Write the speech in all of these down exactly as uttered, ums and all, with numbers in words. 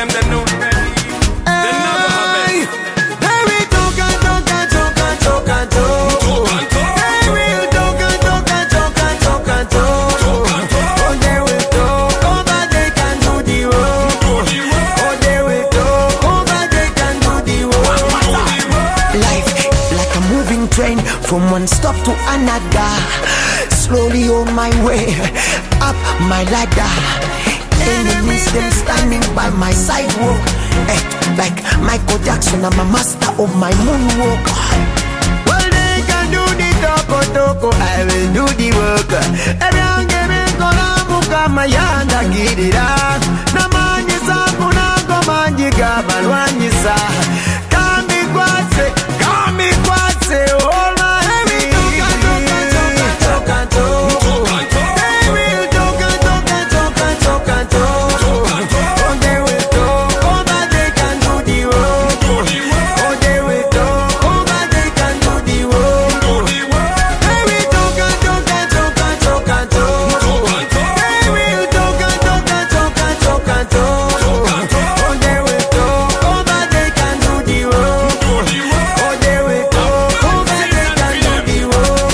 them they know ready. They never have it. Hey, we talk and talk and talk and talk and talk. Talk and talk. Hey, we talk and talk and talk and talk and talk. Talk and talk. Oh, they will talk, oh, but they can do the work. Do the work. Oh, they will talk, oh, but they can do the work. Do the work. Life like a moving train from one stop to another. Slowly on my way up my ladder. Enemies them standing by my sidewalk. Eh, like Michael Jackson, I'm a master of my moonwalk. Well, they can do the toko toko, I will do the work. Everyone give me kolamuka mayanda gidira. Namanyi sa kunako manji gabalwanyisa. Kami kwase, kami kwase, all my heavy. Talk and talk and talk. Talk and talk. They will talk and talk and talk and talk and talk. Talk and talk. Oh, they will talk, oh, but they can do the work. Do the work. Oh, they will talk, oh, but they can do the work. Do the work. They will talk and talk and talk and talk and talk. Talk and talk. They will talk and talk and talk and talk and talk. Talk and talk. Oh, they will talk, oh, but they can do the work. Do the work. Oh, they will talk, oh, but they can do the work.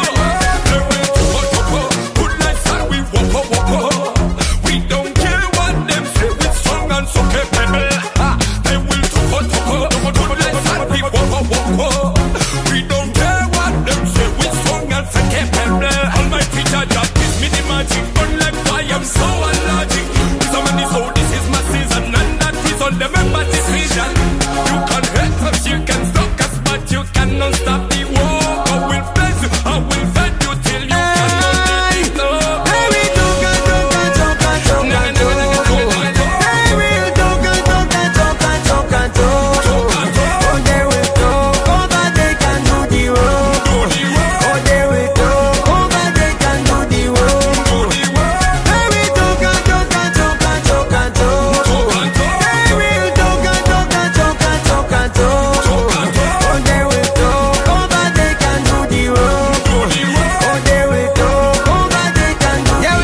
Good life and we walk up, walk up. We don't care what them say. We strong and so capable. Ah, they will talk up, talk up. Good life and we walk up, walk up. We don't care what them say. We strong and so capable. Almighty Jah gives me the magic. Unlike why I'm so allergic. Somebody so this is my season and that reason. Remember this vision. You can hate us, you can stop us, but you cannot stop the war. I will bless you, I will fed you till you cannot let it go. Hey, we talk and talk and talk and talk and talk. Hey, we talk and talk and talk and talk and talk. Oh, they will talk, oh, but they can do the work. Oh, they will talk, oh, but they can do the work. Hey, we talk and talk and talk and talk and talk. Hey, we talk and talk and talk and talk and talk. Oh, they will talk, oh, but they can do the work. Oh, they will talk, oh, but they can do the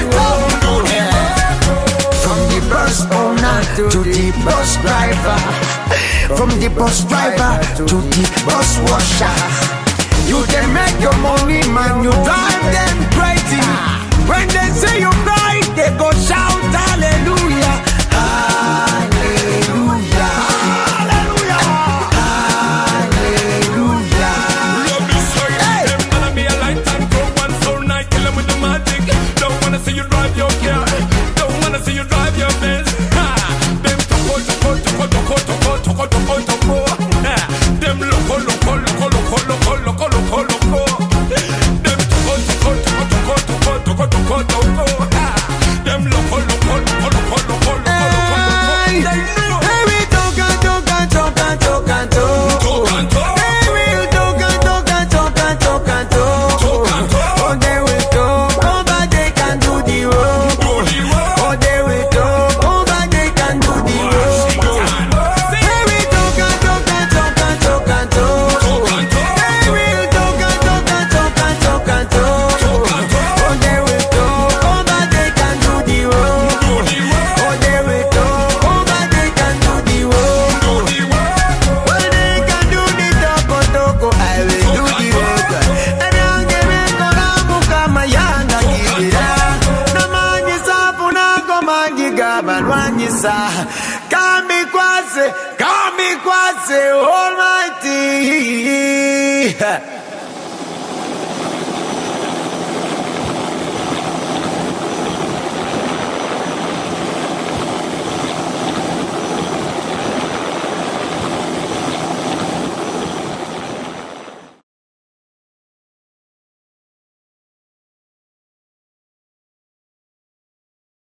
work. From the bus owner to the bus driver, from the bus driver to the bus washer, you can make your money, man. You drive them crazy. When they say you cry, they go shout hallelujah, hallelujah, hallelujah, hallelujah. Love me so you Hey. them gonna be a light and go one so night, kill 'em with the magic. Don't wanna see you drive your car, don't wanna see you drive your Benz. Ha! Them toko toko toko toko toko toko toko toko. Ha! Them loco loco loco loco loco loco loco loco. Them toko toko toko toko toko toko toko toko. Ha! Them loco loco loco loco loco loco loco loco. Hey, They know. hey, we talk and talk and talk and talk and talk. Talk and talk. Hey, we talk and talk and talk and talk and talk. Talk and talk. Oh, they will talk, oh, but they can do the work. Do the work. Oh, they will talk, oh, but they can do the work. Hey, we talk and talk and talk and talk and talk. Talk and talk. Hey, we talk and talk and talk and talk and talk. Talk and talk. Oh, they will talk, oh, but they can do the work. Do the work. Oh, they will talk, oh, but they can do the work. Do the work. Well, they can do the toko toko, I will do the work. And I'll give it kolamuka mayanda gidira. Namanyi sapu nako mangi gabalwanyisa. Kami kwase, kami kwase, almighty.